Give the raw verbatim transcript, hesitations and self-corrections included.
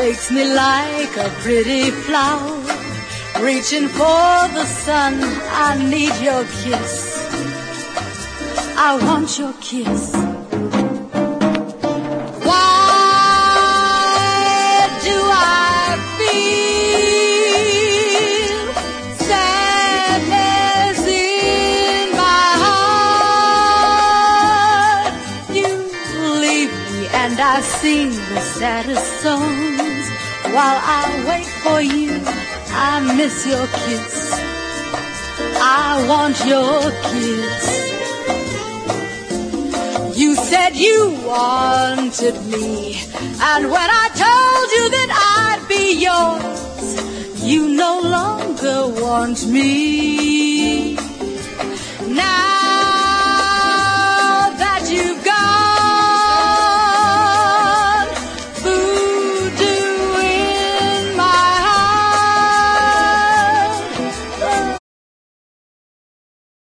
makes me like a pretty flower, reaching for the sun. I need your kiss. I want your kiss. Why do I feel sadness in my heart? You leave me and I sing the saddest songs. While I wait for you, I miss your kiss. I want your kiss. You said you wanted me, and when I told you that I'd be yours, you no longer want me.